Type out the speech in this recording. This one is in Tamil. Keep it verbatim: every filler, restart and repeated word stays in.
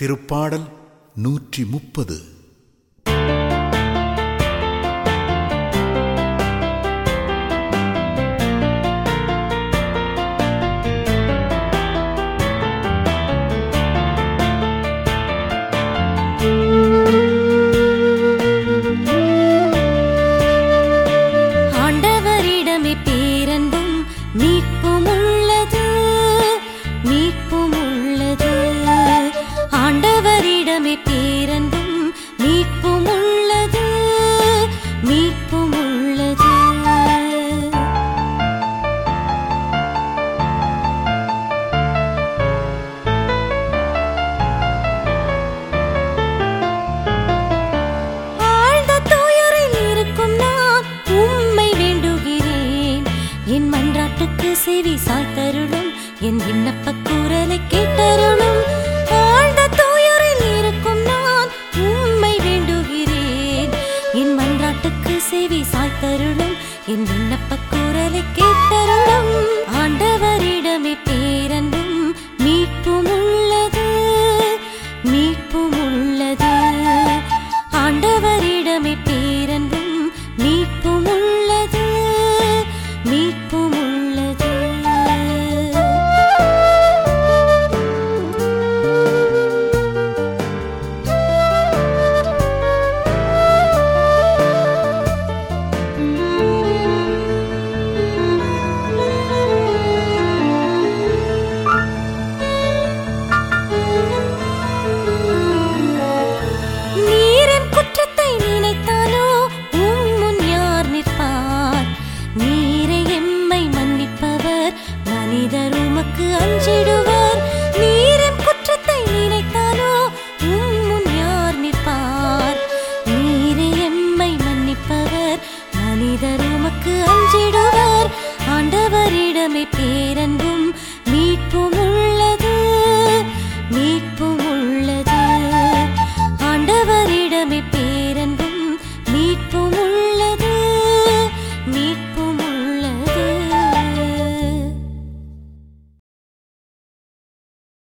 திருப்பாடல் நூற்றி முப்பது. ஆண்டவரிடமே பேரன்பும் மீட்பும் உள்ளது, மீட்பும் உள்ளது. ஆண்டவரிடமே பேரன்பும் மீட்பும் உள்ளது, மீட்பும் உள்ளது. ஆழ்ந்த துயரில் இருக்கும் நான் உம்மை வேண்டுகிறேன். என் மன்றாட்டுக்கு செவி சாய்த்தருளும், என் விண்ணப்ப குரலை கேட்டருளும். ஆழ்ந்த துயரில் இருக்கும் நான் உம்மை வேண்டுகிறேன். என் மன்றாட்டுக்கு செவி சாய்த்தருளும், என் விண்ணப்ப குரலை கேட்டருளும். ஆண்டவரிடமே பேரன்பும் மீட்பும் உள்ளது, மீட்பும் உள்ளது. ஆண்டவரிடமே பேரன்பும் மீட்பும் உள்ளது, மீட்பும் உள்ளது. நீரின் குற்றத்தை நினைத்தாலோ உம்முன் யார் நிற்பார்? நீரே எம்மை மன்னிப்பவர், மனிதர் உமக்கு அஞ்சிடுவர். நீரின் குற்றத்தை நினைத்தாலோ உம்முன் யார் நிற்பார்? நீரே எம்மை மன்னிப்பவர், மனிதர் உமக்கு அஞ்சிடுவர். ஆண்டவரிடமே பேரன்பும்